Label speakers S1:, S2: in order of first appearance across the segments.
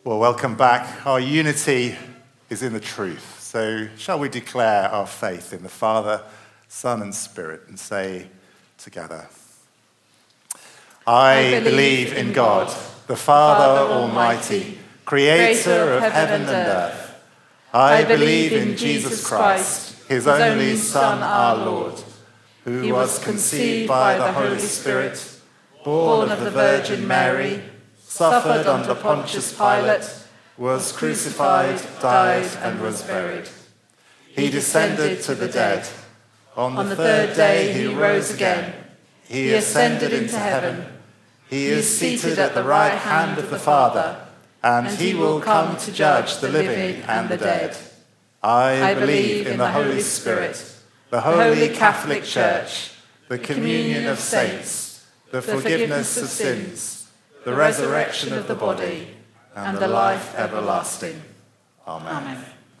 S1: Well, welcome back. Our unity is in the truth. So shall we declare our faith in the Father, Son, and Spirit and say together, I believe in God, the Father Almighty, creator of heaven and earth. I believe in Jesus Christ, his only Son, our Lord, who was conceived by the Holy Spirit, born of the Virgin Mary, suffered under Pontius Pilate, was crucified, died, and was buried. He descended to the dead. On the third day he rose again. He ascended into heaven. He is seated at the right hand of the Father, and he will come to judge the living and the dead. I believe in the Holy Spirit, the Holy Catholic Church, the communion of saints, the forgiveness of sins, the resurrection of the body, and the life everlasting. Amen.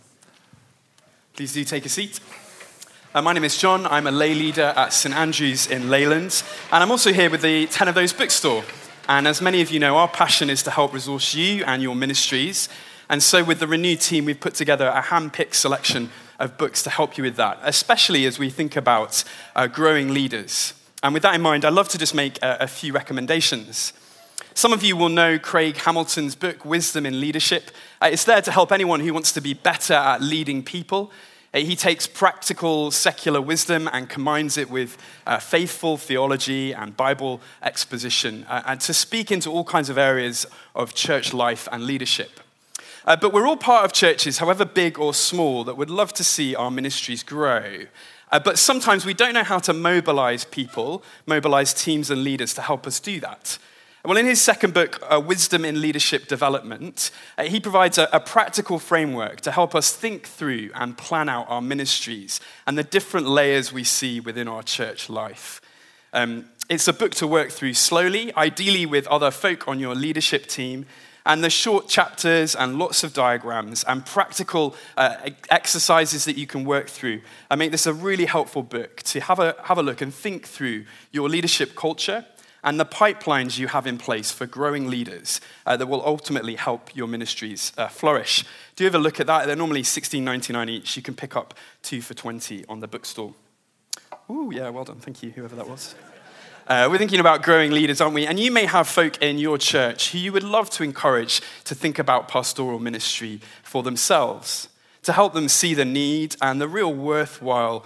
S2: Please do take a seat. My name is John. I'm a lay leader at St Andrew's in Leyland, and I'm also here with the 10 of Those bookstore. And as many of you know, our passion is to help resource you and your ministries. And so with the Renew team, we've put together a hand-picked selection of books to help you with that, especially as we think about growing leaders. And with that in mind, I'd love to just make a few recommendations. Some of you will know Craig Hamilton's book, Wisdom in Leadership. It's there to help anyone who wants to be better at leading people. He takes practical secular wisdom and combines it with faithful theology and Bible exposition and to speak into all kinds of areas of church life and leadership. But we're all part of churches, however big or small, that would love to see our ministries grow. But sometimes we don't know how to mobilize people, mobilize teams and leaders to help us do that. Well, in his second book, Wisdom in Leadership Development, he provides a practical framework to help us think through and plan out our ministries and the different layers we see within our church life. It's a book to work through slowly, ideally with other folk on your leadership team, and the short chapters and lots of diagrams and practical exercises that you can work through make this a really helpful book to have a look and think through your leadership culture and the pipelines you have in place for growing leaders that will ultimately help your ministries flourish. Do have a look at that. They're normally $16.99 each. You can pick up 2 for $20 on the bookstore. Ooh, yeah, well done. Thank you, whoever that was. We're thinking about growing leaders, aren't we? And you may have folk in your church who you would love to encourage to think about pastoral ministry for themselves, to help them see the need and the real worthwhile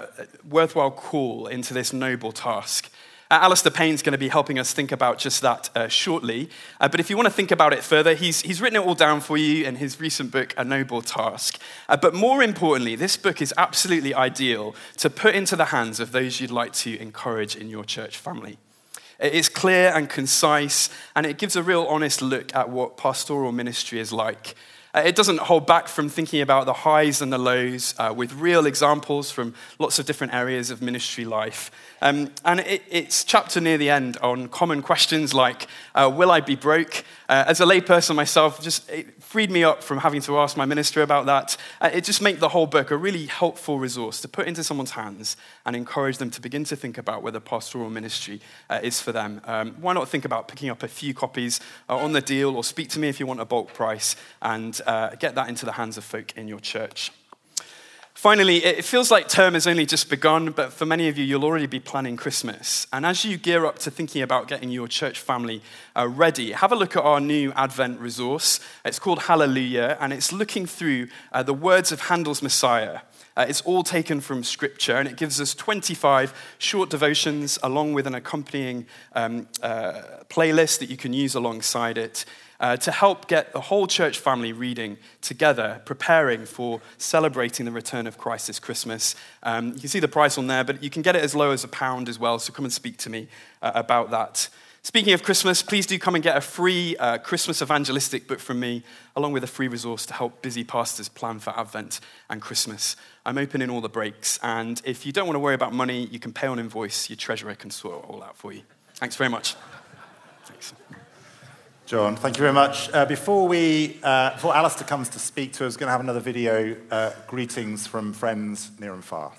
S2: call into this noble task. Alistair Payne's going to be helping us think about just that shortly. But if you want to think about it further, he's written it all down for you in his recent book, A Noble Task. But more importantly, this book is absolutely ideal to put into the hands of those you'd like to encourage in your church family. It is clear and concise, and it gives a real honest look at what pastoral ministry is like. It doesn't hold back from thinking about the highs and the lows with real examples from lots of different areas of ministry life. And it's chapter near the end on common questions like, will I be broke? As a layperson myself, it freed me up from having to ask my minister about that. It just made the whole book a really helpful resource to put into someone's hands and encourage them to begin to think about whether pastoral ministry is for them. Why not think about picking up a few copies on the deal, or speak to me if you want a bulk price, and get that into the hands of folk in your church. Finally, it feels like term has only just begun, but for many of you, you'll already be planning Christmas. And as you gear up to thinking about getting your church family ready, have a look at our new Advent resource. It's called Hallelujah, and it's looking through the words of Handel's Messiah. It's all taken from Scripture, and it gives us 25 short devotions along with an accompanying playlist that you can use alongside it. To help get the whole church family reading together, preparing for celebrating the return of Christ this Christmas. You can see the price on there, but you can get it as low as £1 as well, so come and speak to me about that. Speaking of Christmas, please do come and get a free Christmas evangelistic book from me, along with a free resource to help busy pastors plan for Advent and Christmas. I'm open in all the breaks, and if you don't want to worry about money, you can pay on invoice. Your treasurer can sort it all out for you. Thanks very much. Thanks.
S1: John, thank you very much. Before Alistair comes to speak to us, we're going to have another video, greetings from friends near and far.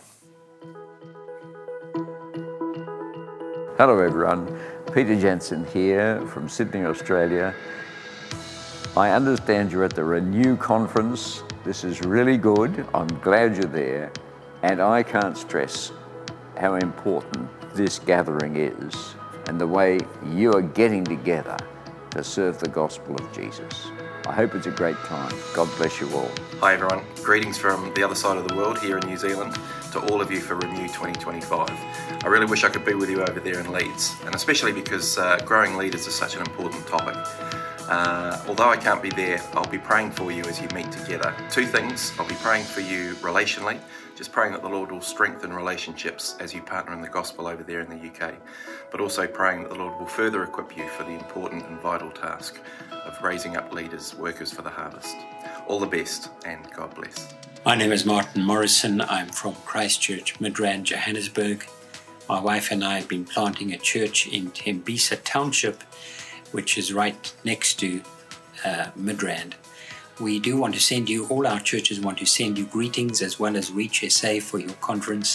S3: Hello everyone, Peter Jensen here from Sydney, Australia. I understand you're at the Renew Conference. This is really good. I'm glad you're there. And I can't stress how important this gathering is and the way you are getting together to serve the gospel of Jesus. I hope it's a great time. God bless you all.
S4: Hi everyone, greetings from the other side of the world here in New Zealand to all of you for Renew 2025. I really wish I could be with you over there in Leeds, and especially because growing leaders is such an important topic. Although I can't be there, I'll be praying for you as you meet together. Two things: I'll be praying for you relationally, just praying that the Lord will strengthen relationships as you partner in the gospel over there in the UK, but also praying that the Lord will further equip you for the important and vital task of raising up leaders, workers for the harvest. All the best, and God bless.
S5: My name is Martin Morrison. I'm from Christchurch, Midrand, Johannesburg. My wife and I have been planting a church in Tembisa Township, which is right next to Midrand. We do want to send you, all our churches want to send you greetings as well as Reach SA for your conference.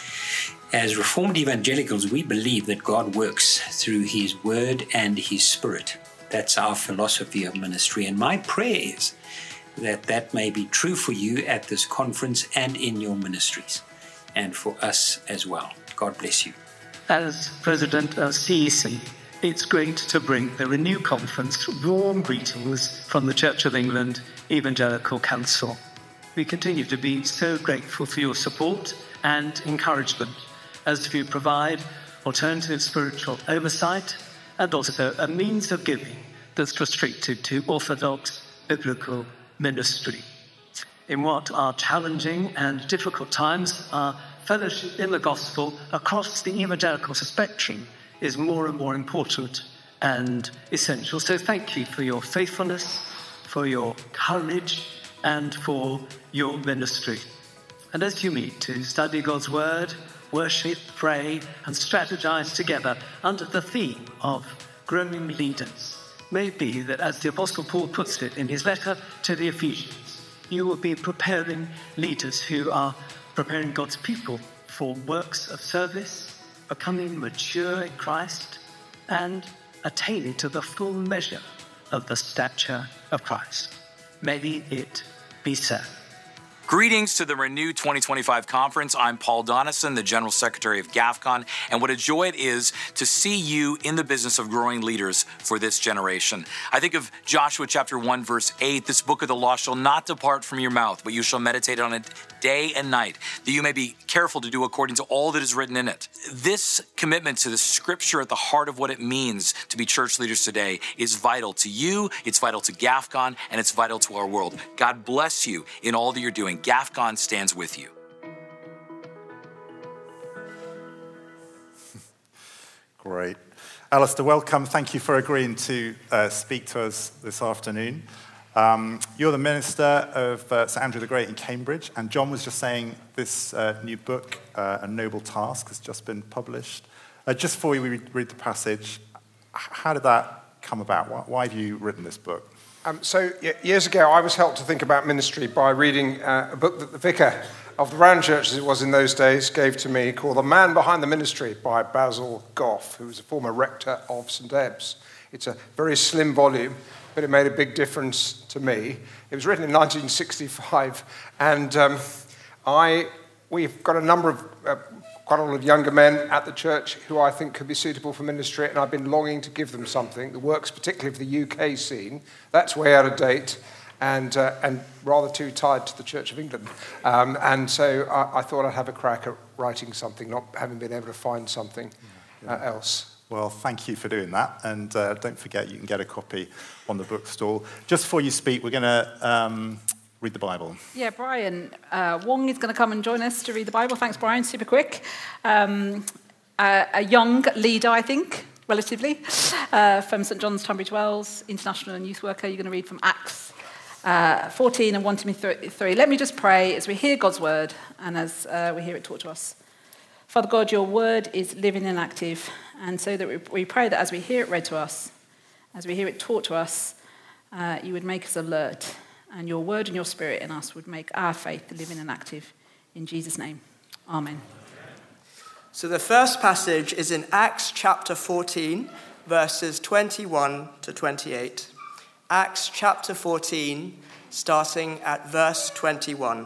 S5: As Reformed Evangelicals, we believe that God works through His Word and His Spirit. That's our philosophy of ministry. And my prayer is that that may be true for you at this conference and in your ministries, and for us as well. God bless you.
S6: As President of CEC, it's great to bring the Renew Conference warm greetings from the Church of England Evangelical Council. We continue to be so grateful for your support and encouragement as we provide alternative spiritual oversight and also a means of giving that's restricted to orthodox biblical ministry. In what are challenging and difficult times, our fellowship in the gospel across the evangelical spectrum is more and more important and essential. So thank you for your faithfulness, for your courage, and for your ministry. And as you meet to study God's word, worship, pray, and strategize together under the theme of growing leaders, may it be that, as the Apostle Paul puts it in his letter to the Ephesians, you will be preparing leaders who are preparing God's people for works of service, becoming mature in Christ, and attaining to the full measure of the stature of Christ. May it be so.
S7: Greetings to the Renew 2025 conference. I'm Paul Donison, the General Secretary of GAFCON, and what a joy it is to see you in the business of growing leaders for this generation. I think of Joshua chapter 1, verse 8, this book of the law shall not depart from your mouth, but you shall meditate on it day and night, that you may be careful to do according to all that is written in it. This commitment to the scripture at the heart of what it means to be church leaders today is vital to you, it's vital to GAFCON, and it's vital to our world. God bless you in all that you're doing. GAFCON stands with you.
S1: Great. Alistair, welcome. Thank you for agreeing to speak to us this afternoon. You're the minister of St Andrew the Great in Cambridge, and John was just saying this new book, A Noble Task, has just been published. Just before we read the passage, how did that come about? Why have you written this book?
S8: Years ago, I was helped to think about ministry by reading a book that the vicar of the Round Church, as it was in those days, gave to me, called The Man Behind the Ministry by Basil Gough, who was a former rector of St Ebbs. It's a very slim volume, but it made a big difference to me. It was written in 1965, and we've got a number of quite a lot of younger men at the church who I think could be suitable for ministry, and I've been longing to give them something that works particularly for the UK scene. That's way out of date and rather too tied to the Church of England. And so I thought I'd have a crack at writing something, not having been able to find something else.
S1: Well, thank you for doing that, and don't forget you can get a copy on the bookstall. Just before you speak, we're going to read the Bible.
S9: Yeah, Brian Wong is going to come and join us to read the Bible. Thanks, Brian. Super quick. A young leader, I think, relatively, from St John's, Tunbridge Wells, international and youth worker. You're going to read from Acts 14 and 1 Timothy 3. Let me just pray as we hear God's word and as we hear it taught to us. Father God, your word is living and active, and so that we pray that as we hear it read to us, as we hear it taught to us, you would make us alert, and your word and your spirit in us would make our faith living and active. In Jesus' name, amen.
S10: So the first passage is in Acts chapter 14, verses 21 to 28. Acts chapter 14, starting at verse 21.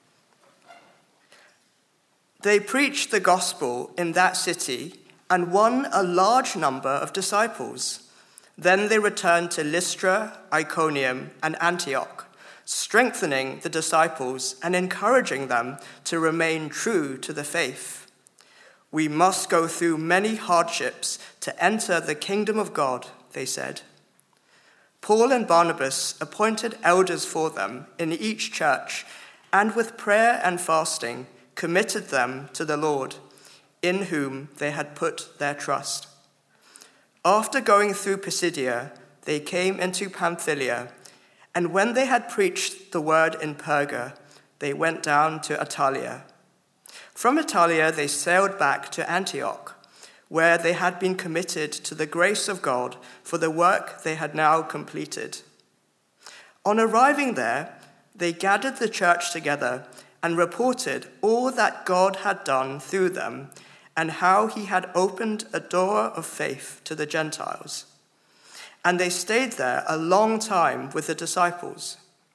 S10: They preached the gospel in that city and won a large number of disciples. Then they returned to Lystra, Iconium, and Antioch, strengthening the disciples and encouraging them to remain true to the faith. We must go through many hardships to enter the kingdom of God, they said. Paul and Barnabas appointed elders for them in each church, and with prayer and fasting committed them to the Lord, in whom they had put their trust. After going through Pisidia, they came into Pamphylia, and when they had preached the word in Perga, they went down to Attalia. From Attalia they sailed back to Antioch, where they had been committed to the grace of God for the work they had now completed. On arriving there, they gathered the church together and reported all that God had done through them and how he had opened a door of faith to the Gentiles. And they stayed there a long time with the disciples.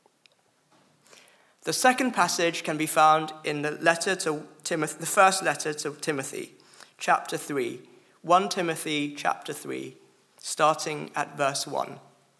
S10: The second passage can be found in the first letter to Timothy, chapter 3, 1 Timothy chapter 3, starting at verse 1.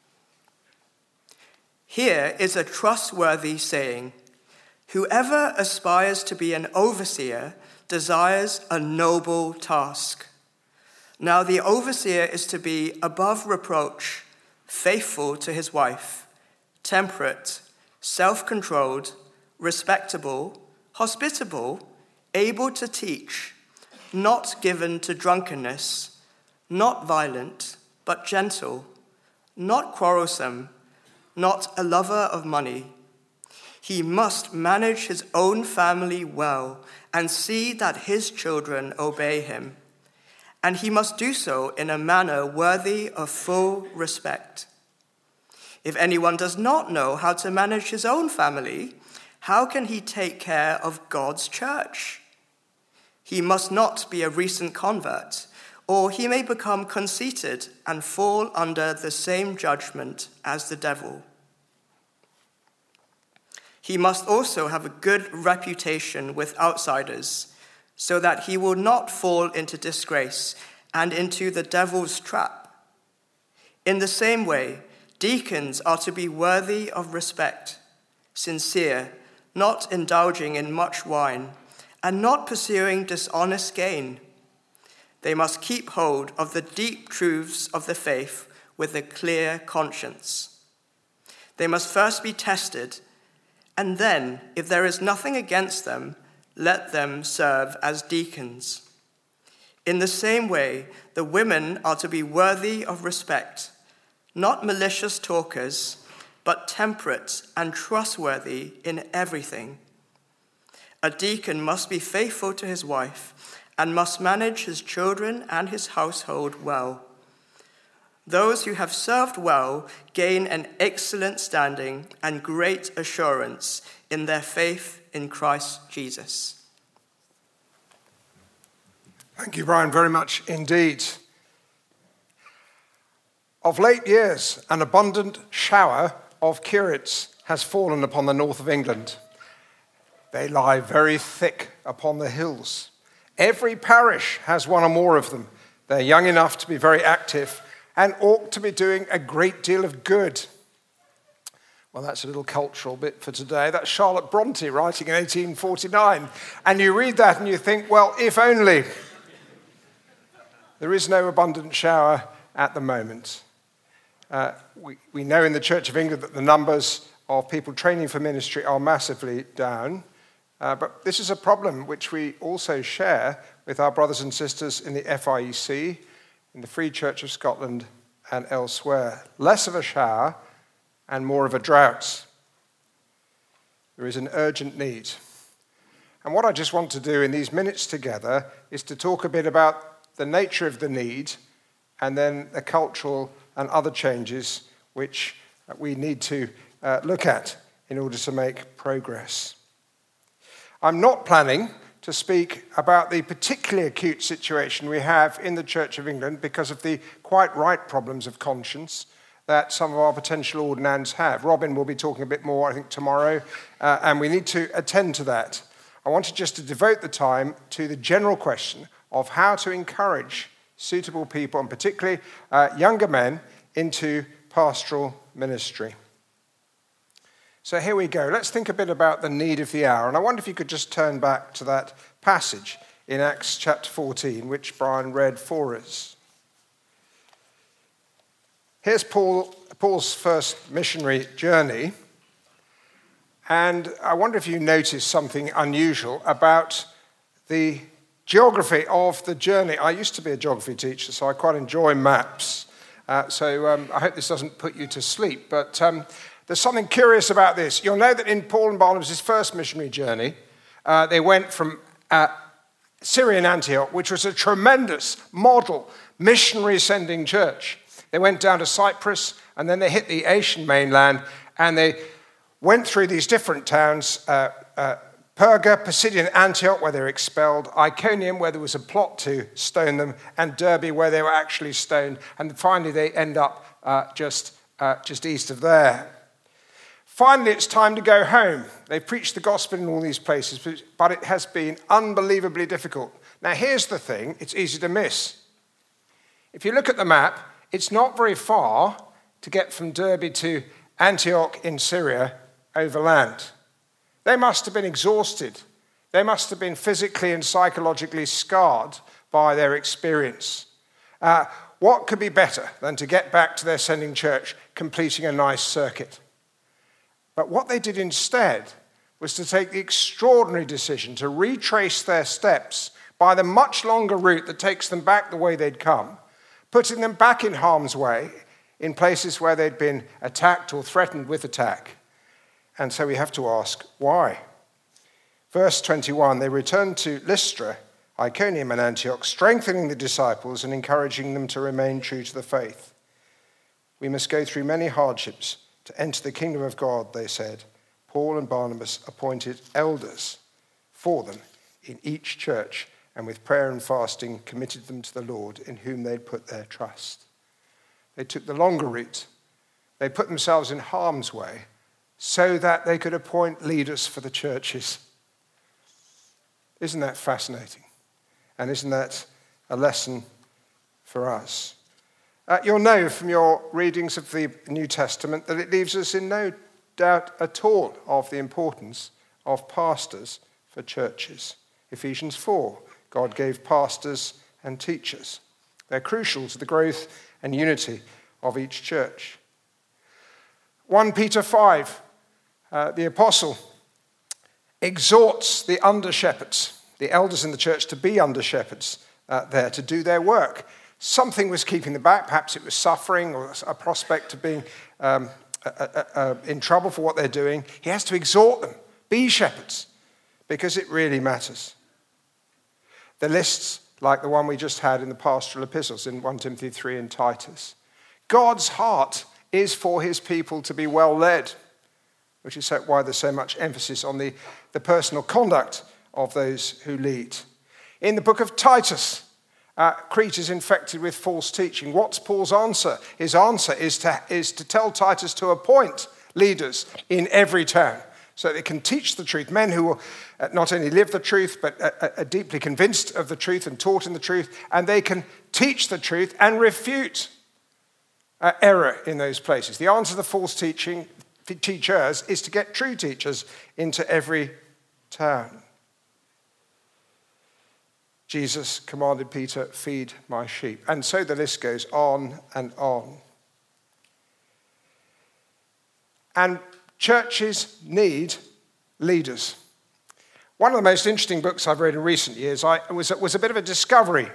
S10: Here is a trustworthy saying: whoever aspires to be an overseer desires a noble task. Now the overseer is to be above reproach, faithful to his wife, temperate, self-controlled, respectable, hospitable, able to teach, not given to drunkenness, not violent, but gentle, not quarrelsome, not a lover of money. He must manage his own family well and see that his children obey him. And he must do so in a manner worthy of full respect. If anyone does not know how to manage his own family, how can he take care of God's church? He must not be a recent convert, or he may become conceited and fall under the same judgment as the devil. He must also have a good reputation with outsiders, so that he will not fall into disgrace and into the devil's trap. In the same way, deacons are to be worthy of respect, sincere, not indulging in much wine, and not pursuing dishonest gain. They must keep hold of the deep truths of the faith with a clear conscience. They must first be tested, and then, if there is nothing against them, let them serve as deacons. In the same way, the women are to be worthy of respect, not malicious talkers, but temperate and trustworthy in everything. A deacon must be faithful to his wife and must manage his children and his household well. Those who have served well gain an excellent standing and great assurance in their faith in Christ Jesus.
S8: Thank you, Brian, very much indeed. Of late years, an abundant shower of curates has fallen upon the north of England. They lie very thick upon the hills. Every parish has one or more of them. They're young enough to be very active and ought to be doing a great deal of good. Well, that's a little cultural bit for today. That's Charlotte Bronte writing in 1849. And you read that and you think, well, if only. There is no abundant shower at the moment. We know in the Church of England that the numbers of people training for ministry are massively down. But this is a problem which we also share with our brothers and sisters in the FIEC, in the Free Church of Scotland and elsewhere. Less of a shower and more of a drought. There is an urgent need. And what I just want to do in these minutes together is to talk a bit about the nature of the need and then the cultural and other changes which we need to look at in order to make progress. I'm not planning to speak about the particularly acute situation we have in the Church of England because of the quite right problems of conscience that some of our potential ordinands have. Robin will be talking a bit more, I think, tomorrow, and we need to attend to that. I wanted just to devote the time to the general question of how to encourage suitable people, and particularly younger men, into pastoral ministry. So here we go. Let's think a bit about the need of the hour. And I wonder if you could just turn back to that passage in Acts chapter 14, which Brian read for us. Here's Paul's first missionary journey. And I wonder if you noticed something unusual about the geography of the journey. I used to be a geography teacher, so I quite enjoy maps. So I hope this doesn't put you to sleep. But there's something curious about this. You'll know that in Paul and Barnabas' first missionary journey, they went from Syrian Antioch, which was a tremendous model missionary sending church. They went down to Cyprus, and then they hit the Asian mainland, and they went through these different towns, Perga, Pisidian Antioch, where they were expelled, Iconium, where there was a plot to stone them, and Derbe, where they were actually stoned. And finally, they end up just east of there. Finally, it's time to go home. They've preached the gospel in all these places, but it has been unbelievably difficult. Now, here's the thing. It's easy to miss. If you look at the map, it's not very far to get from Derbe to Antioch in Syria overland. They must have been exhausted. They must have been physically and psychologically scarred by their experience. What could be better than to get back to their sending church, completing a nice circuit? But what they did instead was to take the extraordinary decision to retrace their steps by the much longer route that takes them back the way they'd come, putting them back in harm's way in places where they'd been attacked or threatened with attack. And so we have to ask, why? Verse 21, they returned to Lystra, Iconium, and Antioch, strengthening the disciples and encouraging them to remain true to the faith. We must go through many hardships to enter the kingdom of God, they said. Paul and Barnabas appointed elders for them in each church, and with prayer and fasting committed them to the Lord, in whom they'd put their trust. They took the longer route. They put themselves in harm's way so that they could appoint leaders for the churches. Isn't that fascinating? And isn't that a lesson for us? You'll know from your readings of the New Testament that it leaves us in no doubt at all of the importance of pastors for churches. Ephesians 4, God gave pastors and teachers. They're crucial to the growth and unity of each church. 1 Peter 5, the apostle exhorts the under-shepherds, the elders in the church, to be under-shepherds there, to do their work. Something was keeping them back. Perhaps it was suffering or a prospect of being in trouble for what they're doing. He has to exhort them, be shepherds, because it really matters. The lists, like the one we just had in the pastoral epistles in 1 Timothy 3 and Titus. God's heart is for his people to be well led, which is why there's so much emphasis on the personal conduct of those who lead. In the book of Titus, Crete is infected with false teaching. What's Paul's answer? His answer is to tell Titus to appoint leaders in every town so they can teach the truth, men who will not only live the truth but are deeply convinced of the truth and taught in the truth, and they can teach the truth and refute error in those places. The answer to the false teachers is to get true teachers into every town. Jesus commanded Peter, feed my sheep. And so the list goes on and on. And churches need leaders. One of the most interesting books I've read in recent years was a bit of a discovery.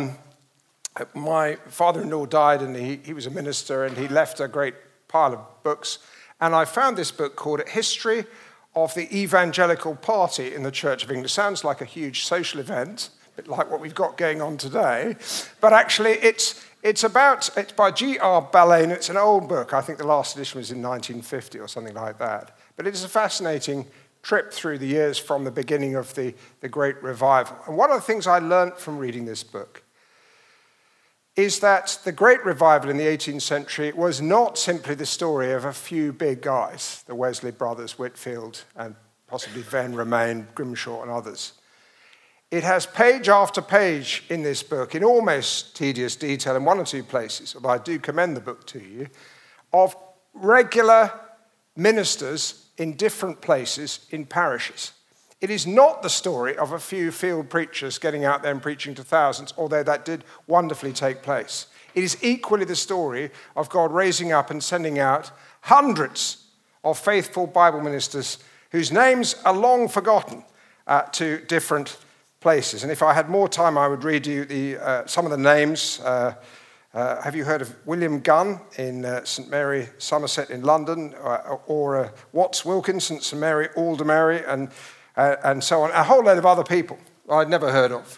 S8: My father-in-law died, and he was a minister, and he left a great pile of books. And I found this book called History of the Evangelical Party in the Church of England. It sounds like a huge social event, a bit like what we've got going on today. But actually, it's by G.R. Ballane. It's an old book. I think the last edition was in 1950 or something like that. But it is a fascinating trip through the years from the beginning of the Great Revival. And one of the things I learned from reading this book is that the Great Revival in the 18th century was not simply the story of a few big guys, the Wesley brothers, Whitfield, and possibly Venn, Romain, Grimshaw, and others. It has page after page in this book, in almost tedious detail in one or two places, although I do commend the book to you, of regular ministers in different places in parishes. It is not the story of a few field preachers getting out there and preaching to thousands, although that did wonderfully take place. It is equally the story of God raising up and sending out hundreds of faithful Bible ministers whose names are long forgotten to different places. And if I had more time, I would read you some of the names. Have you heard of William Gunn in St Mary, Somerset in London, or Watts Wilkinson, St Mary, Aldermary, and so on? A whole load of other people I'd never heard of.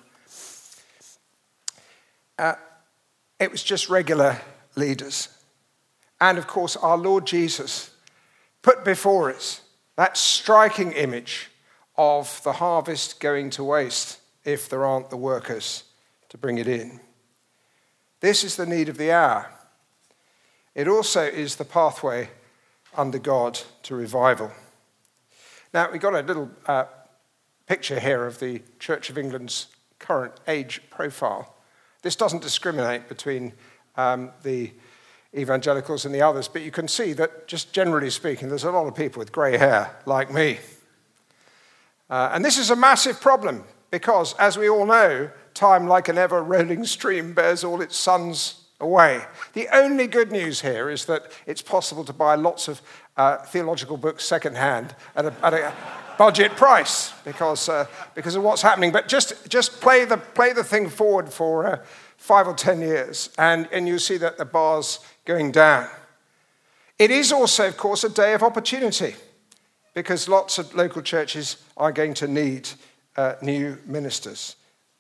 S8: It was just regular leaders. And of course, our Lord Jesus put before us that striking image of the harvest going to waste if there aren't the workers to bring it in. This is the need of the hour. It also is the pathway under God to revival. Now, we've got a little picture here of the Church of England's current age profile. This doesn't discriminate between the evangelicals and the others, but you can see that, just generally speaking, there's a lot of people with grey hair, like me. And this is a massive problem, because, as we all know, time, like an ever-rolling stream, bears all its sons away. The only good news here is that it's possible to buy lots of theological books second-hand at a budget price because of what's happening. But just play the thing forward for 5 or 10 years, and you'll see that the bar's going down. It is also, of course, a day of opportunity, because lots of local churches are going to need new ministers.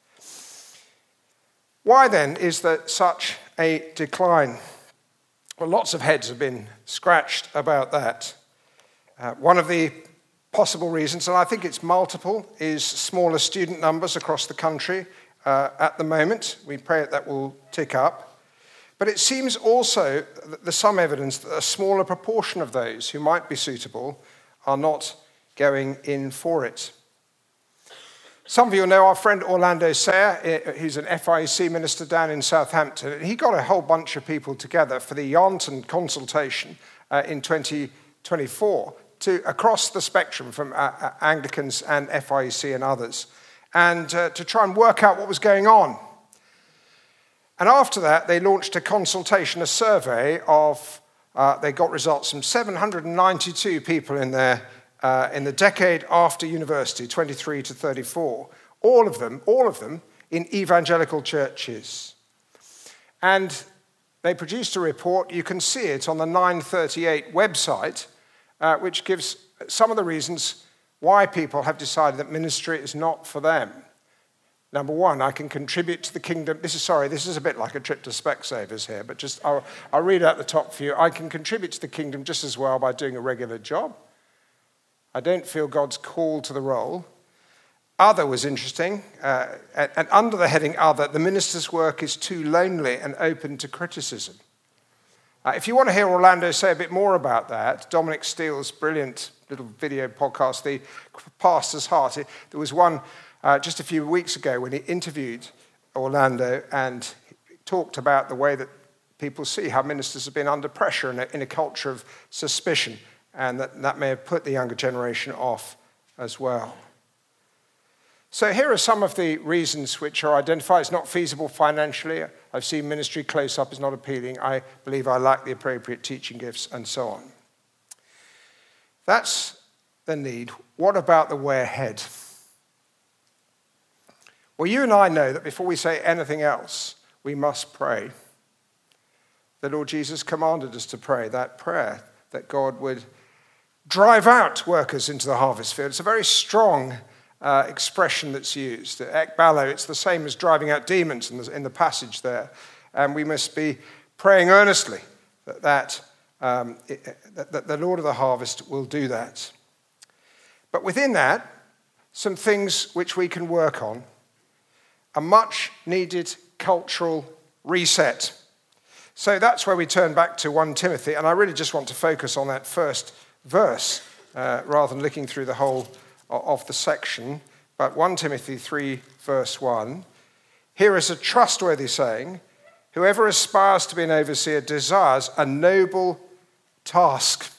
S8: Why then is there such a decline? Well, lots of heads have been scratched about that. One of the possible reasons, and I think it's multiple, is smaller student numbers across the country at the moment. We pray that will tick up. But it seems also that there's some evidence that a smaller proportion of those who might be suitable are not going in for it. Some of you know our friend Orlando Sayre, who's an FIEC minister down in Southampton. He got a whole bunch of people together for the Yarnton consultation in 2024 across the spectrum from Anglicans and FIEC and others, and to try and work out what was going on. And after that, they launched a consultation, a survey of, they got results from 792 people in the decade after university, 23 to 34, all of them in evangelical churches. And they produced a report. You can see it on the 938 website, which gives some of the reasons why people have decided that ministry is not for them. Number one, I can contribute to the kingdom. This is a bit like a trip to Specsavers here, but just I'll read out the top few. I can contribute to the kingdom just as well by doing a regular job. I don't feel God's call to the role. Other was interesting, and under the heading Other, the minister's work is too lonely and open to criticism. If you want to hear Orlando say a bit more about that, Dominic Steele's brilliant little video podcast, The Pastor's Heart, there was one just a few weeks ago when he interviewed Orlando and talked about the way that people see how ministers have been under pressure in a culture of suspicion, and that may have put the younger generation off as well. So here are some of the reasons which are identified. It's not feasible financially. I've seen ministry close up is not appealing. I believe I lack the appropriate teaching gifts, and so on. That's the need. What about the way ahead? Well, you and I know that before we say anything else, we must pray. The Lord Jesus commanded us to pray that prayer, that God would drive out workers into the harvest field. It's a very strong expression that's used. Ekbalo, it's the same as driving out demons in the passage there. And we must be praying earnestly that the Lord of the harvest will do that. But within that, some things which we can work on: a much needed cultural reset. So that's where we turn back to 1 Timothy, and I really just want to focus on that first verse rather than looking through the whole of the section. But 1 Timothy 3, verse 1, here is a trustworthy saying, whoever aspires to be an overseer desires a noble task.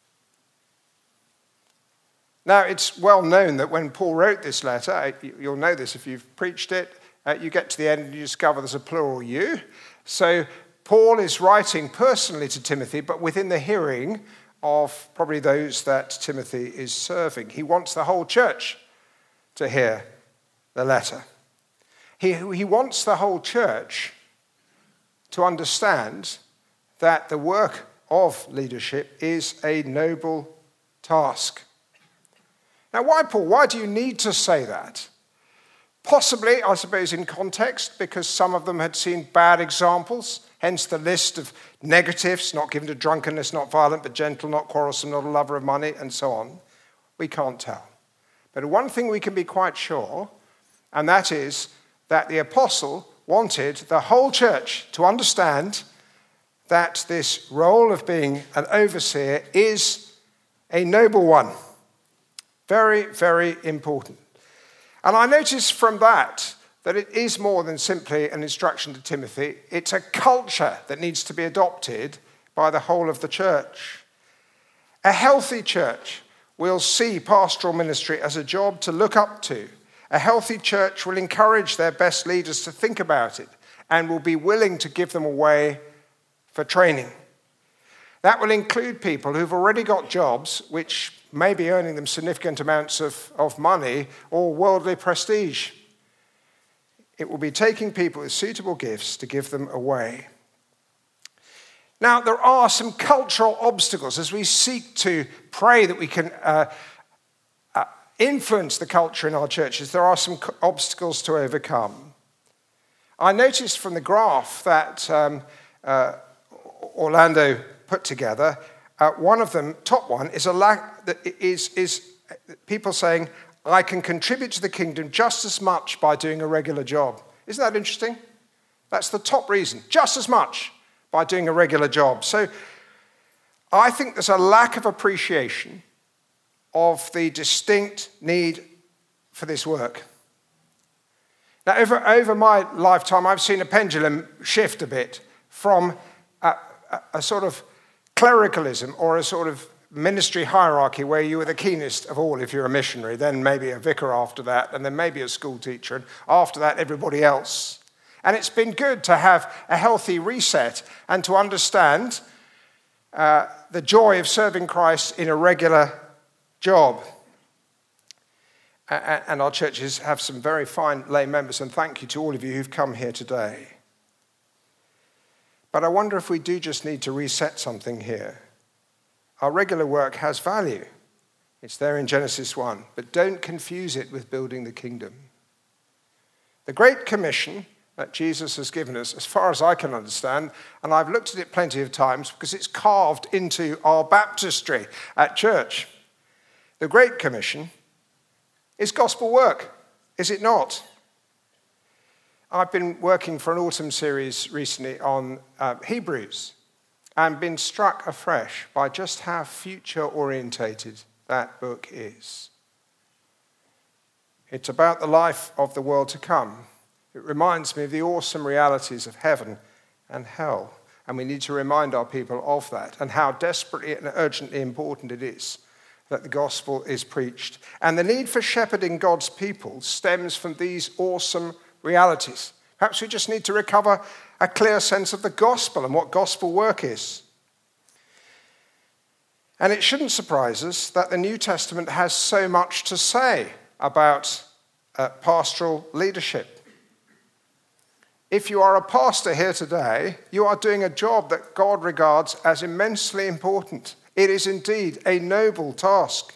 S8: Now, it's well known that when Paul wrote this letter, you'll know this if you've preached it, you get to the end and you discover there's a plural you. So Paul is writing personally to Timothy, but within the hearing of probably those that Timothy is serving. He wants the whole church to hear the letter. He wants the whole church to understand that the work of leadership is a noble task. Now, why, Paul? Why do you need to say that? Possibly, I suppose, in context, because some of them had seen bad examples, hence the list of negatives: not given to drunkenness, not violent, but gentle, not quarrelsome, not a lover of money, and so on. We can't tell. But one thing we can be quite sure, and that is that the apostle wanted the whole church to understand that this role of being an overseer is a noble one. Very, very important. And I notice from that it is more than simply an instruction to Timothy. It's a culture that needs to be adopted by the whole of the church. A healthy church will see pastoral ministry as a job to look up to. A healthy church will encourage their best leaders to think about it and will be willing to give them away for training. That will include people who've already got jobs which may be earning them significant amounts of money or worldly prestige. It will be taking people with suitable gifts to give them away. Now, there are some cultural obstacles as we seek to pray that we can influence the culture in our churches. There are some obstacles to overcome. I noticed from the graph that Orlando put together, one of them, top one, is a lack that is people saying, I can contribute to the kingdom just as much by doing a regular job. Isn't that interesting? That's the top reason, just as much by doing a regular job. So I think there's a lack of appreciation of the distinct need for this work. Now, over my lifetime, I've seen a pendulum shift a bit from a sort of clericalism or a sort of ministry hierarchy where you were the keenest of all if you're a missionary, then maybe a vicar after that, and then maybe a school teacher, and after that, everybody else. And it's been good to have a healthy reset and to understand the joy of serving Christ in a regular job. And our churches have some very fine lay members, and thank you to all of you who've come here today. But I wonder if we do just need to reset something here. Our regular work has value. It's there in Genesis 1, but don't confuse it with building the kingdom. The Great Commission that Jesus has given us, as far as I can understand, and I've looked at it plenty of times because it's carved into our baptistry at church. The Great Commission is gospel work, is it not? I've been working for an autumn series recently on Hebrews and been struck afresh by just how future-orientated that book is. It's about the life of the world to come. It reminds me of the awesome realities of heaven and hell, and we need to remind our people of that and how desperately and urgently important it is that the gospel is preached. And the need for shepherding God's people stems from these awesome realities. Perhaps we just need to recover a clear sense of the gospel and what gospel work is. And it shouldn't surprise us that the New Testament has so much to say about pastoral leadership. If you are a pastor here today, you are doing a job that God regards as immensely important. It is indeed a noble task.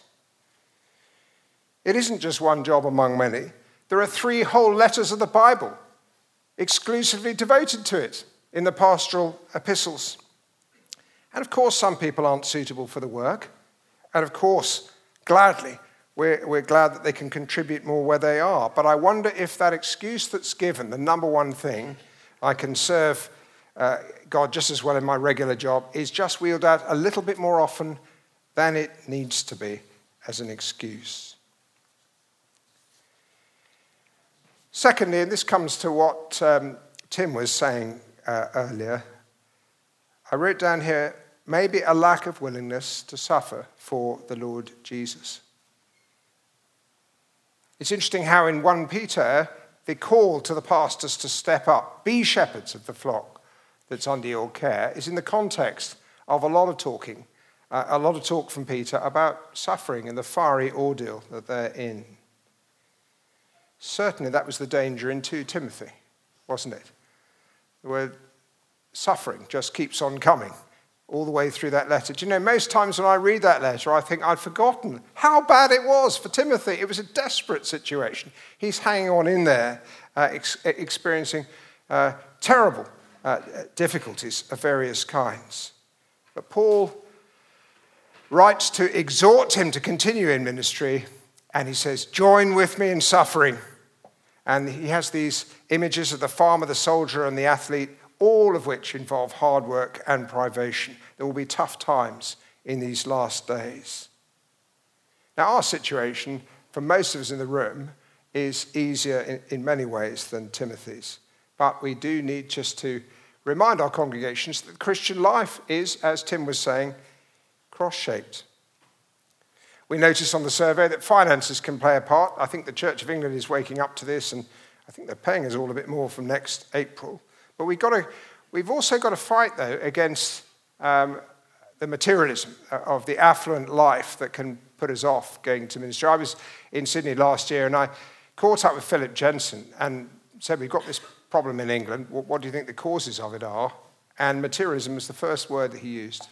S8: It isn't just one job among many. There are 3 whole letters of the Bible exclusively devoted to it in the pastoral epistles. And of course, some people aren't suitable for the work. And of course, gladly, we're glad that they can contribute more where they are. But I wonder if that excuse that's given, the number one thing, I can serve God just as well in my regular job is just wheeled out a little bit more often than it needs to be as an excuse. Secondly, and this comes to what Tim was saying earlier, I wrote down here, maybe a lack of willingness to suffer for the Lord Jesus. It's interesting how in 1 Peter, the call to the pastors to step up, be shepherds of the flock that's under your care, is in the context of a lot of talk from Peter about suffering and the fiery ordeal that they're in. Certainly that was the danger in 2 Timothy, wasn't it? The word suffering just keeps on coming all the way through that letter. Do you know, most times when I read that letter, I think I'd forgotten how bad it was for Timothy. It was a desperate situation. He's hanging on in there, experiencing terrible difficulties of various kinds. But Paul writes to exhort him to continue in ministry, and he says, join with me in suffering. And he has these images of the farmer, the soldier, and the athlete, all of which involve hard work and privation. There will be tough times in these last days. Now, our situation, for most of us in the room, is easier in many ways than Timothy's. But we do need just to remind our congregations that Christian life is, as Tim was saying, cross-shaped. We notice on the survey that finances can play a part. I think the Church of England is waking up to this, and I think they're paying us all a bit more from next April. But we've also got to fight, though, against the materialism of the affluent life that can put us off going to ministry. I was in Sydney last year, and I caught up with Philip Jensen and said, we've got this problem in England. What do you think the causes of it are? And materialism was the first word that he used.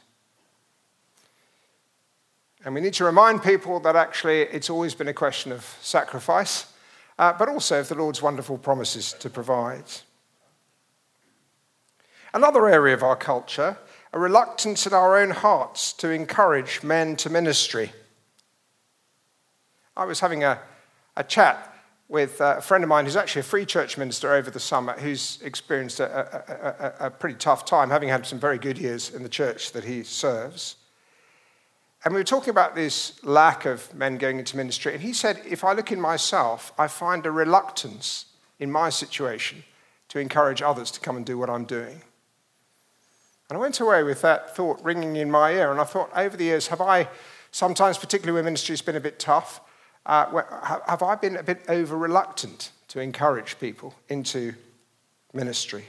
S8: And we need to remind people that actually it's always been a question of sacrifice, but also of the Lord's wonderful promises to provide. Another area of our culture, a reluctance in our own hearts to encourage men to ministry. I was having a chat with a friend of mine who's actually a free church minister over the summer, who's experienced a pretty tough time, having had some very good years in the church that he serves. And we were talking about this lack of men going into ministry, and he said, if I look in myself, I find a reluctance in my situation to encourage others to come and do what I'm doing. And I went away with that thought ringing in my ear, and I thought, over the years, have I, sometimes particularly when ministry's been a bit tough, have I been a bit over-reluctant to encourage people into ministry?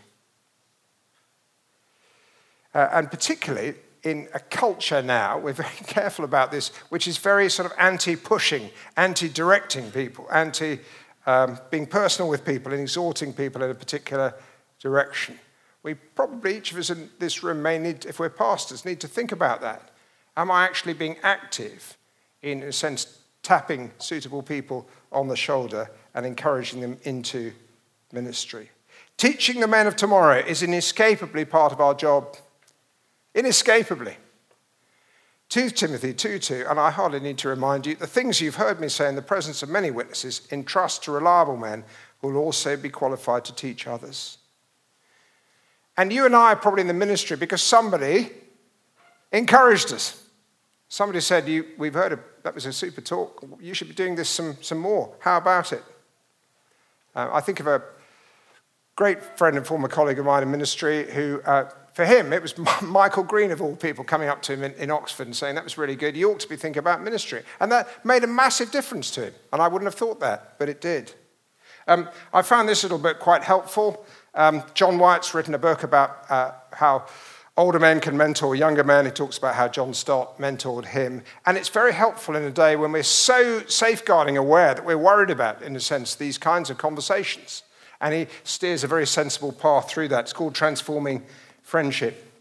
S8: And particularly in a culture now, we're very careful about this, which is very sort of anti-pushing, anti-directing people, being personal with people and exhorting people in a particular direction. We probably, each of us in this room may need, if we're pastors, need to think about that. Am I actually being active in a sense, tapping suitable people on the shoulder and encouraging them into ministry? Teaching the men of tomorrow is inescapably part of our job. Inescapably. 2 Timothy 2:2, and I hardly need to remind you, the things you've heard me say in the presence of many witnesses, entrust to reliable men who will also be qualified to teach others. And you and I are probably in the ministry because somebody encouraged us. Somebody said, we've heard that was a super talk. You should be doing this some more. How about it? I think of a great friend and former colleague of mine in ministry who, for him, it was Michael Green, of all people, coming up to him in Oxford and saying, that was really good. You ought to be thinking about ministry. And that made a massive difference to him. And I wouldn't have thought that, but it did. I found this little bit quite helpful. John Wyatt's written a book about how older men can mentor younger men. He talks about how John Stott mentored him. And it's very helpful in a day when we're so safeguarding aware that we're worried about, in a sense, these kinds of conversations. And he steers a very sensible path through that. It's called Transforming Friendship.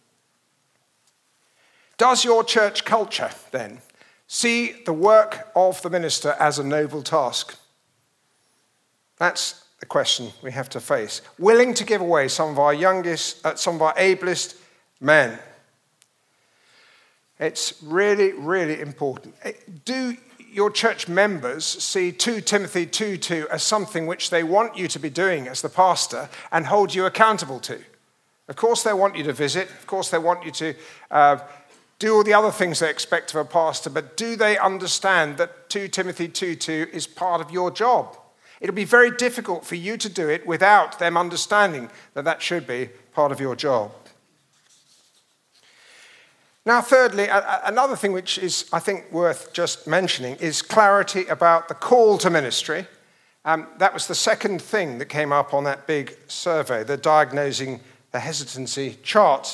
S8: Does your church culture, then, see the work of the minister as a noble task? That's the question we have to face. Willing to give away some of our ablest men. It's really, really important. Do your church members see 2 Timothy 2:2 as something which they want you to be doing as the pastor and hold you accountable to. Of course they want you to visit. Of course they want you to do all the other things they expect of a pastor. But do they understand that 2 Timothy 2:2 is part of your job? It'll be very difficult for you to do it without them understanding that that should be part of your job. Now, thirdly, another thing which is, I think, worth just mentioning is clarity about the call to ministry. That was the second thing that came up on that big survey, the diagnosing the hesitancy chart.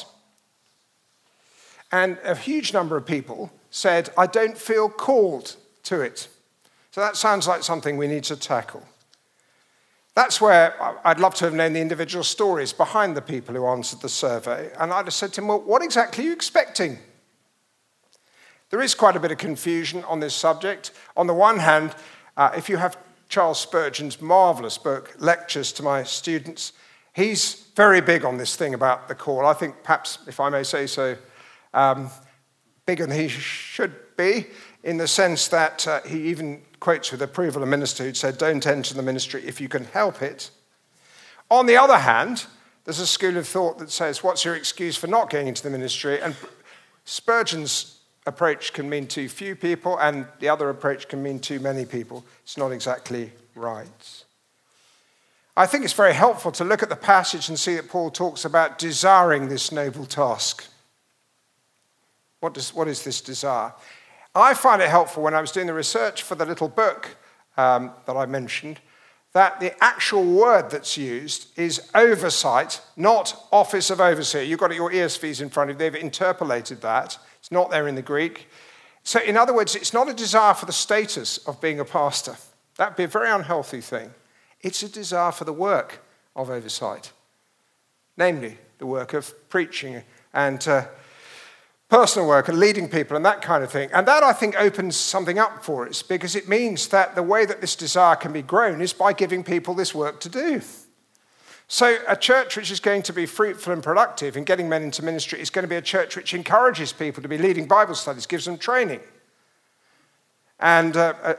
S8: And a huge number of people said, I don't feel called to it. So that sounds like something we need to tackle. That's where I'd love to have known the individual stories behind the people who answered the survey. And I'd have said to them, well, what exactly are you expecting? There is quite a bit of confusion on this subject. On the one hand, if you have Charles Spurgeon's marvelous book, Lectures to My Students, he's very big on this thing about the call. I think perhaps, if I may say so, bigger than he should be, in the sense that he even quotes with approval a minister who'd said, don't enter the ministry if you can help it. On the other hand, there's a school of thought that says, what's your excuse for not going into the ministry? And Spurgeon's approach can mean too few people, and the other approach can mean too many people. It's not exactly right. I think it's very helpful to look at the passage and see that Paul talks about desiring this noble task. What is this desire? I find it helpful when I was doing the research for the little book that I mentioned, that the actual word that's used is oversight, not office of overseer. You've got your ESVs in front of you. They've interpolated that. It's not there in the Greek. So in other words, it's not a desire for the status of being a pastor. That would be a very unhealthy thing. It's a desire for the work of oversight, namely the work of preaching and personal work and leading people and that kind of thing. And that, I think, opens something up for us, because it means that the way that this desire can be grown is by giving people this work to do. So a church which is going to be fruitful and productive in getting men into ministry is going to be a church which encourages people to be leading Bible studies, gives them training. And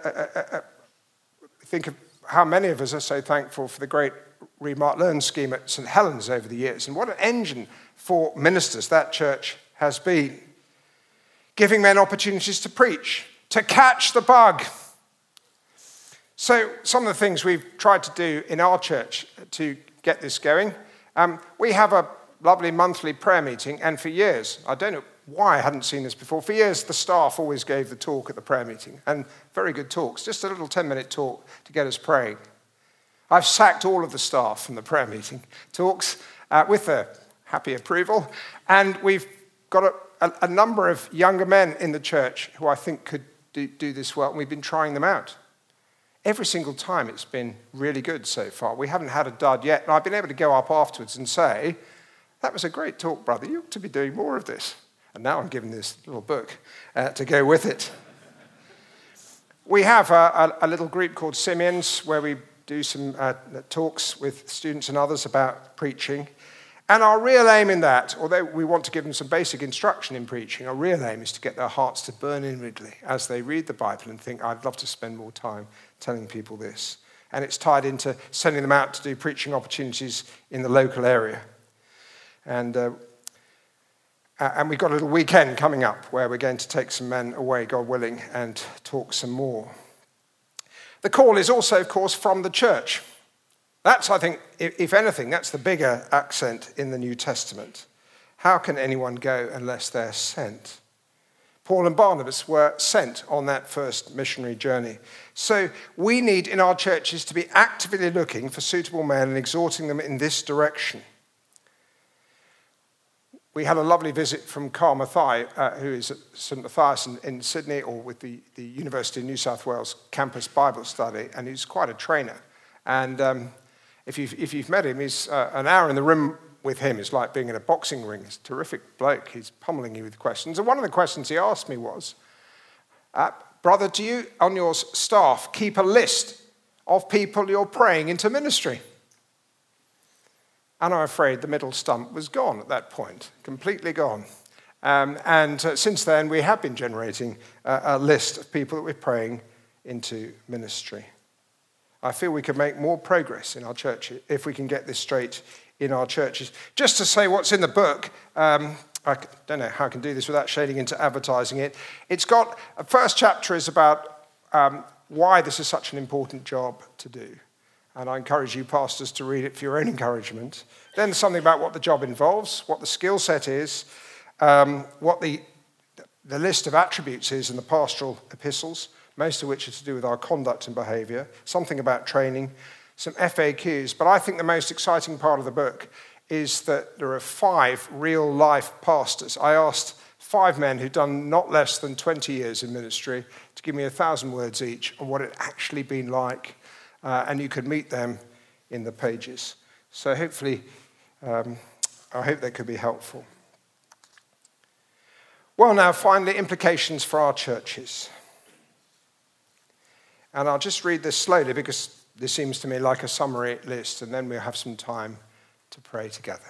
S8: think of how many of us are so thankful for the great Read, Mark, Learn scheme at St. Helens over the years. And what an engine for ministers that church has been. Giving men opportunities to preach, to catch the bug. So some of the things we've tried to do in our church to get this going, we have a lovely monthly prayer meeting, and for years, I don't know why I hadn't seen this before, for years the staff always gave the talk at the prayer meeting, and very good talks, just a little 10-minute talk to get us praying. I've sacked all of the staff from the prayer meeting talks with their happy approval, and we've got a number of younger men in the church who I think could do this well, and we've been trying them out. Every single time it's been really good so far. We haven't had a dud yet, and I've been able to go up afterwards and say, that was a great talk, brother. You ought to be doing more of this. And now I'm given this little book to go with it. We have a little group called Simeons where we do some talks with students and others about preaching. And our real aim in that, although we want to give them some basic instruction in preaching, our real aim is to get their hearts to burn inwardly as they read the Bible and think, I'd love to spend more time telling people this. And it's tied into sending them out to do preaching opportunities in the local area. And we've got a little weekend coming up where we're going to take some men away, God willing, and talk some more. The call is also, of course, from the church. That's, I think, if anything, that's the bigger accent in the New Testament. How can anyone go unless they're sent? Paul and Barnabas were sent on that first missionary journey. So we need in our churches to be actively looking for suitable men and exhorting them in this direction. We had a lovely visit from Carl Mathai, who is at St. Matthias in Sydney, or with the University of New South Wales campus Bible study, and he's quite a trainer. And if you've met him, he's an hour in the room with him is like being in a boxing ring. He's a terrific bloke. He's pummeling you with questions. And one of the questions he asked me was, brother, do you, on your staff, keep a list of people you're praying into ministry? And I'm afraid the middle stump was gone at that point, completely gone. Since then, we have been generating a list of people that we're praying into ministry. I feel we could make more progress in our church if we can get this straight in our churches. Just to say what's in the book, I don't know how I can do this without shading into advertising it. It's got, a first chapter is about why this is such an important job to do. And I encourage you pastors to read it for your own encouragement. Then something about what the job involves, what the skill set is, what the list of attributes is in the pastoral epistles, most of which are to do with our conduct and behaviour, something about training, some FAQs. But I think the most exciting part of the book is that there are 5 real-life pastors. I asked 5 men who'd done not less than 20 years in ministry to give me 1,000 words each on what it actually been like, and you could meet them in the pages. So hopefully, I hope they could be helpful. Well, now, finally, implications for our churches. And I'll just read this slowly because this seems to me like a summary list, and then we'll have some time to pray together.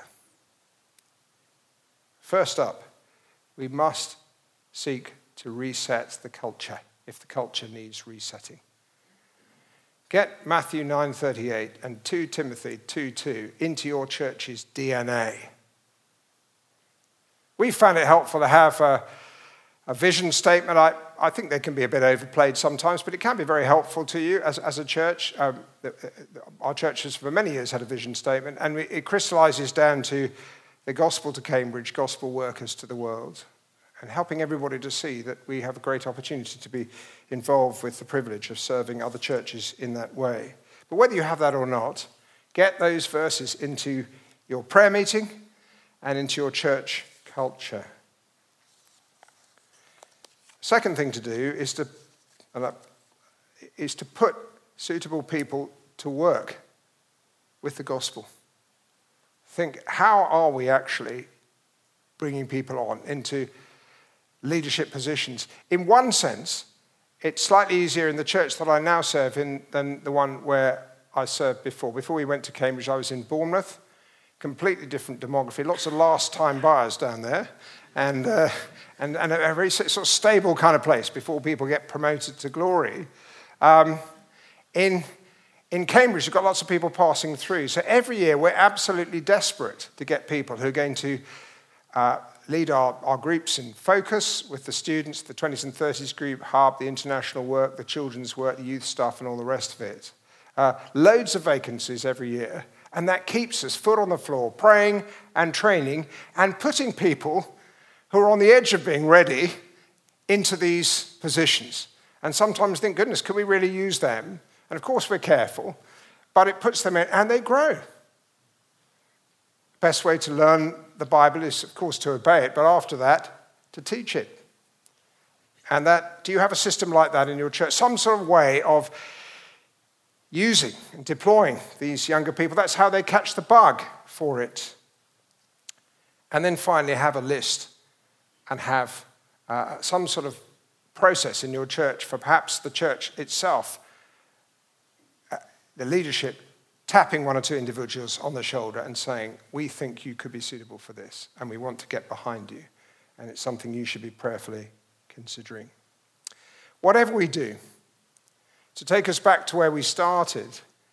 S8: First up, we must seek to reset the culture if the culture needs resetting. Get Matthew 9:38 and 2 Timothy 2:2 into your church's DNA. We found it helpful to have a vision statement. I think they can be a bit overplayed sometimes, but it can be very helpful to you as a church. Our church has for many years had a vision statement, and it crystallizes down to the gospel to Cambridge, gospel workers to the world, and helping everybody to see that we have a great opportunity to be involved with the privilege of serving other churches in that way. But whether you have that or not, get those verses into your prayer meeting and into your church culture. Second thing to do is to put suitable people to work with the gospel. Think, how are we actually bringing people on into leadership positions? In one sense, it's slightly easier in the church that I now serve in than the one where I served before. Before we went to Cambridge, I was in Bournemouth. Completely different demography, lots of last-time buyers down there, and a very sort of stable kind of place before people get promoted to glory. In Cambridge, you've got lots of people passing through. So every year, we're absolutely desperate to get people who are going to lead our groups in focus with the students, the 20s and 30s group, Hub, the international work, the children's work, the youth stuff, and all the rest of it. Loads of vacancies every year. And that keeps us foot on the floor, praying and training and putting people who are on the edge of being ready into these positions. And sometimes think, goodness, can we really use them? And of course we're careful, but it puts them in and they grow. Best way to learn the Bible is, of course, to obey it, but after that, to teach it. And do you have a system like that in your church? Some sort of way of using and deploying these younger people. That's how they catch the bug for it. And then finally have a list and have some sort of process in your church for perhaps the church itself, the leadership tapping 1 or 2 individuals on the shoulder and saying, we think you could be suitable for this and we want to get behind you. And it's something you should be prayerfully considering. Whatever we do, to take us back to where we started,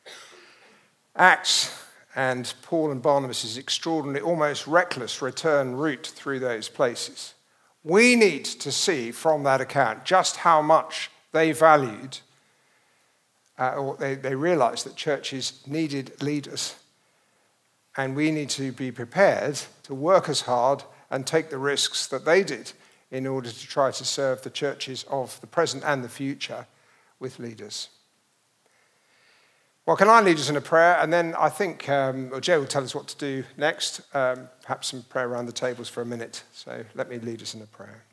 S8: Acts and Paul and Barnabas' extraordinary, almost reckless return route through those places. We need to see from that account just how much they valued, or they realized that churches needed leaders. And we need to be prepared to work as hard and take the risks that they did in order to try to serve the churches of the present and the future with leaders. Well, can I lead us in a prayer? And then I think Joe will tell us what to do next. Perhaps some prayer around the tables for a minute. So let me lead us in a prayer.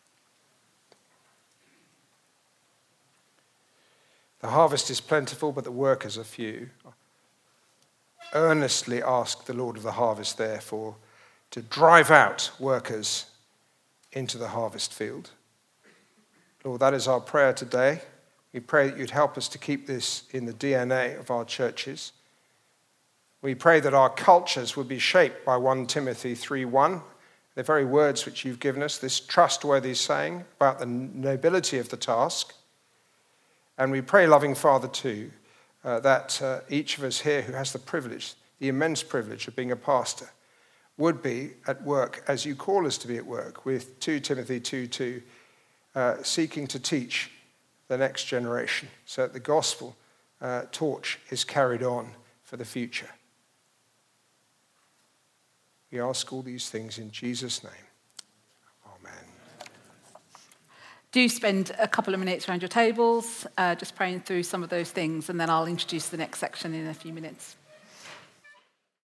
S8: The harvest is plentiful, but the workers are few. Earnestly ask the Lord of the harvest, therefore, to drive out workers into the harvest field. Lord, that is our prayer today. We pray that you'd help us to keep this in the DNA of our churches. We pray that our cultures would be shaped by 1 Timothy 3:1, the very words which you've given us, this trustworthy saying about the nobility of the task. And we pray, loving Father, too, that each of us here who has the privilege, the immense privilege of being a pastor, would be at work as you call us to be at work, with 2 Timothy 2:2, seeking to teach the next generation so that the gospel torch is carried on for the future. We ask all these things in Jesus' name. Amen.
S9: Do spend a couple of minutes around your tables, just praying through some of those things, and then I'll introduce the next section in a few minutes.